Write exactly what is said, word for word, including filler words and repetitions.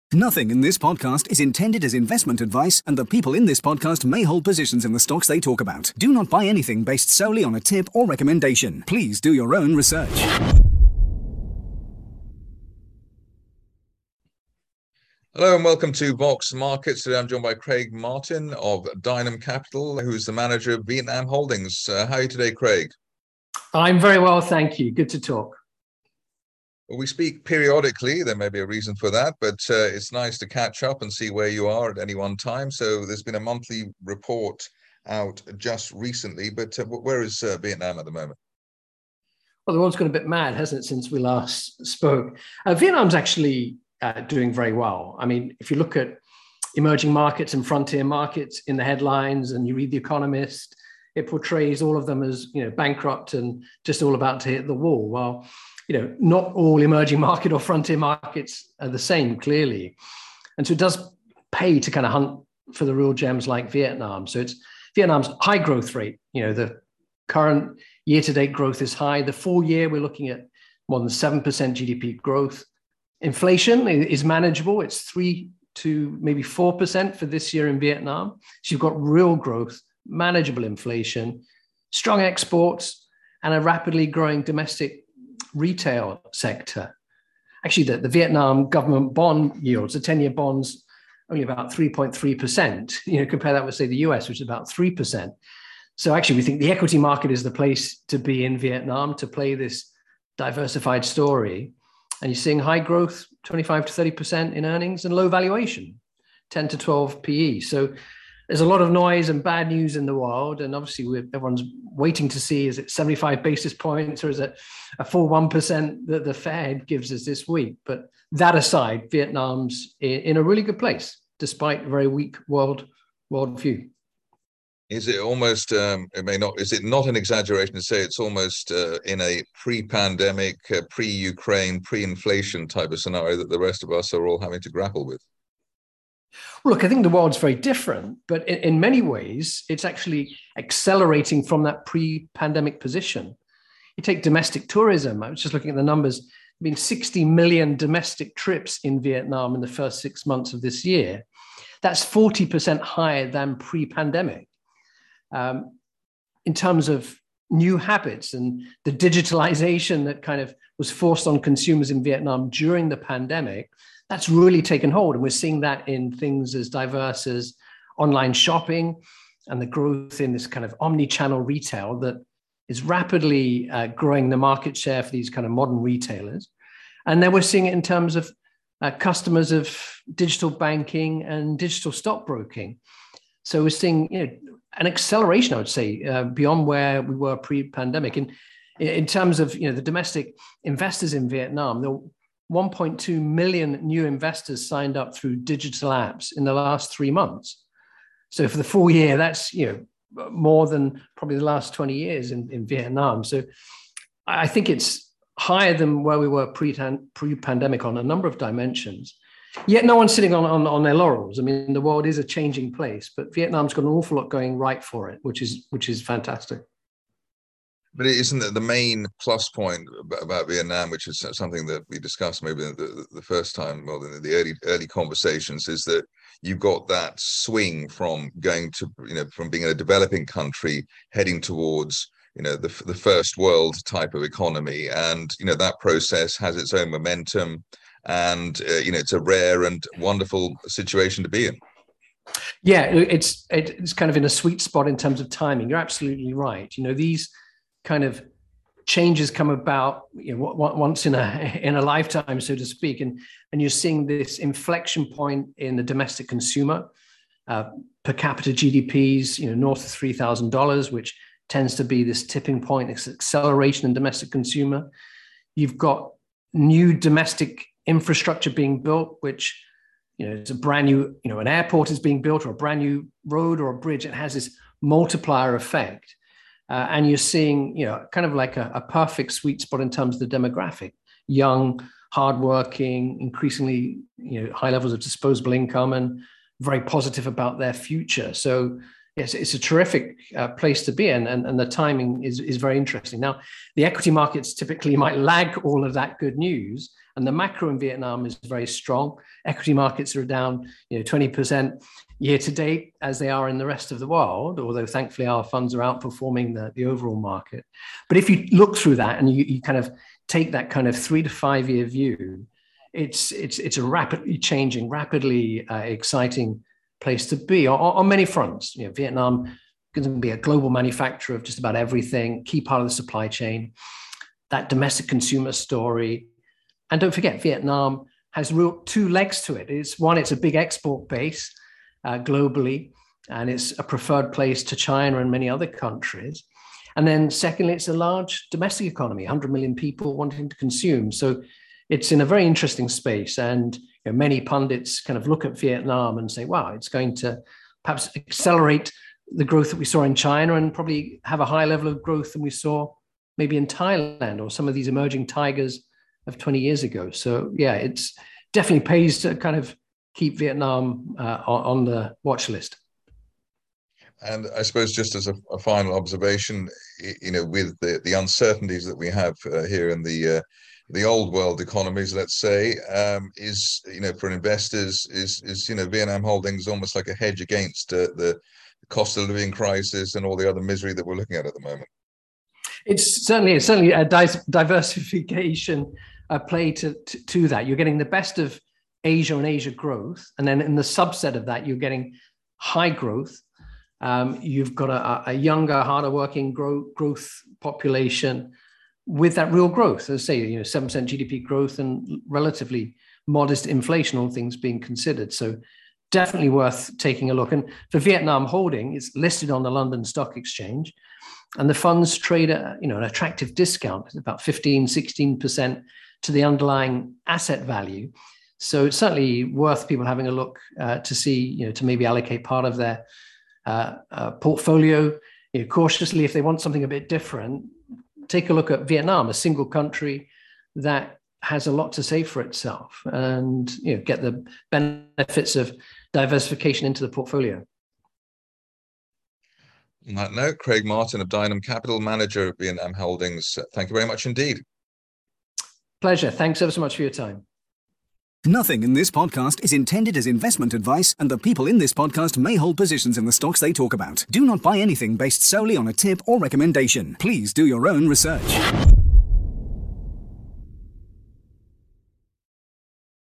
Nothing in this podcast is intended as investment advice, and the people in this podcast may hold positions in the stocks they talk about. Do not buy anything based solely on a tip or recommendation. Please do your own research. Hello and welcome to Vox Markets. Today I'm joined by Craig Martin of Dynam Capital, who's the manager of Vietnam Holdings. Uh, how are you today, Craig? I'm very well, thank you. Good to talk. Well, we speak periodically. There may be a reason for that, but uh, it's nice to catch up and see where you are at any one time. So there's been a monthly report out just recently, but uh, where is uh, Vietnam at the moment? Well, the world's gone a bit mad, hasn't it, since we last spoke? Uh, Vietnam's actually uh, doing very well. I mean, if you look at emerging markets and frontier markets in the headlines and you read The Economist, it portrays all of them as, you know, bankrupt and just all about to hit the wall. Well, you know, not all emerging market or frontier markets are the same, clearly. And so it does pay to kind of hunt for the real gems like Vietnam. So it's Vietnam's high growth rate. You know, the current year-to-date growth is high. The full year, we're looking at more than seven percent G D P growth. Inflation is manageable. It's three to maybe four percent for this year in Vietnam. So you've got real growth, manageable inflation, strong exports, and a rapidly growing domestic retail sector. Actually, the, the Vietnam government bond yields, the ten-year bonds, only about three point three percent. You know, compare that with, say, the U S, which is about three percent. So actually, we think the equity market is the place to be in Vietnam to play this diversified story. And you're seeing high growth, twenty-five to thirty percent in earnings, and low valuation, ten to twelve P E. So there's a lot of noise and bad news in the world. And obviously, we're, everyone's waiting to see, is it seventy-five basis points or is it a full one percent that the Fed gives us this week? But that aside, Vietnam's in, in a really good place, despite a very weak world world view. Is it almost, um, it may not, is it not an exaggeration to say it's almost uh, in a pre-pandemic, uh, pre-Ukraine, pre-inflation type of scenario that the rest of us are all having to grapple with? Well, look, I think the world's very different, but in, in many ways, it's actually accelerating from that pre-pandemic position. You take domestic tourism. I was just looking at the numbers. I mean, sixty million domestic trips in Vietnam in the first six months of this year. That's forty percent higher than pre-pandemic. Um, in terms of new habits and the digitalization that kind of was forced on consumers in Vietnam during the pandemic, that's really taken hold. And we're seeing that in things as diverse as online shopping and the growth in this kind of omni-channel retail that is rapidly uh, growing the market share for these kind of modern retailers. And then we're seeing it in terms of uh, customers of digital banking and digital stockbroking. So we're seeing, you know, an acceleration, I would say, uh, beyond where we were pre-pandemic. And in terms of, you know, the domestic investors in Vietnam, there were one point two million new investors signed up through digital apps in the last three months. So for the full year, that's, you know, more than probably the last twenty years in, in Vietnam. So I think it's higher than where we were pre-pandemic on a number of dimensions. Yet no one's sitting on, on, on their laurels. I mean, the world is a changing place, but Vietnam's got an awful lot going right for it, which is which is fantastic. But isn't that the main plus point about Vietnam, which is something that we discussed maybe the, the first time, well, in the early early conversations, is that you've got that swing from going to, you know, from being a developing country heading towards, you know, the the first world type of economy, and you know that process has its own momentum. And, uh, you know, it's a rare and wonderful situation to be in. Yeah, it's it's kind of in a sweet spot in terms of timing. You're absolutely right. You know, these kind of changes come about, you know, once in a in a lifetime, so to speak. And, and you're seeing this inflection point in the domestic consumer. Uh, per capita G D Ps, you know, north of three thousand dollars, which tends to be this tipping point, this acceleration in domestic consumer. You've got new domestic infrastructure being built, which, you know, it's a brand new, you know, an airport is being built or a brand new road or a bridge. It has this multiplier effect. Uh, and you're seeing, you know, kind of like a, a perfect sweet spot in terms of the demographic, young, hardworking, increasingly, you know, high levels of disposable income and very positive about their future. So yes, it's a terrific uh, place to be in, and, and the timing is, is very interesting. Now, the equity markets typically might lag all of that good news, and the macro in Vietnam is very strong. Equity markets are down, you know, twenty percent year to date, as they are in the rest of the world, although thankfully our funds are outperforming the, the overall market. But if you look through that and you, you kind of take that kind of three to five year view, it's it's it's a rapidly changing, rapidly uh, exciting place to be on, on many fronts. You know, Vietnam is going to be a global manufacturer of just about everything, key part of the supply chain, that domestic consumer story. And don't forget, Vietnam has real two legs to it. It's one, it's a big export base uh, globally, and it's a preferred place to China and many other countries. And then secondly, it's a large domestic economy, one hundred million people wanting to consume. So it's in a very interesting space. And you know, many pundits kind of look at Vietnam and say, wow, it's going to perhaps accelerate the growth that we saw in China and probably have a higher level of growth than we saw maybe in Thailand or some of these emerging tigers of twenty years ago. So yeah, it's definitely pays to kind of keep Vietnam uh, on, on the watch list. And I suppose just as a, a final observation, you know, with the, the uncertainties that we have uh, here in the uh, the old world economies, let's say, um, is, you know, for investors, is, is you know, Vietnam Holdings almost like a hedge against uh, the cost of living crisis and all the other misery that we're looking at at the moment. It's certainly, it's certainly a di- diversification uh, play to, to, to that. You're getting the best of Asia and Asia growth. And then in the subset of that, you're getting high growth. Um, you've got a, a younger, harder working grow, growth population with that real growth. As I say, you know, seven percent G D P growth and relatively modest inflation, all things being considered. So definitely worth taking a look. And for Vietnam Holding, it's listed on the London Stock Exchange. And the funds trade at, you know, an attractive discount, about fifteen, sixteen percent to the underlying asset value. So it's certainly worth people having a look uh, to see, you know, to maybe allocate part of their uh, uh, portfolio, you know, cautiously. If they want something a bit different, take a look at Vietnam, a single country that has a lot to say for itself, and, you know, get the benefits of diversification into the portfolio. On that note, Craig Martin of Dynam Capital, manager of Vietnam Holdings, thank you very much indeed. Pleasure. Thanks ever so much for your time. Nothing in this podcast is intended as investment advice, and the people in this podcast may hold positions in the stocks they talk about. Do not buy anything based solely on a tip or recommendation. Please do your own research.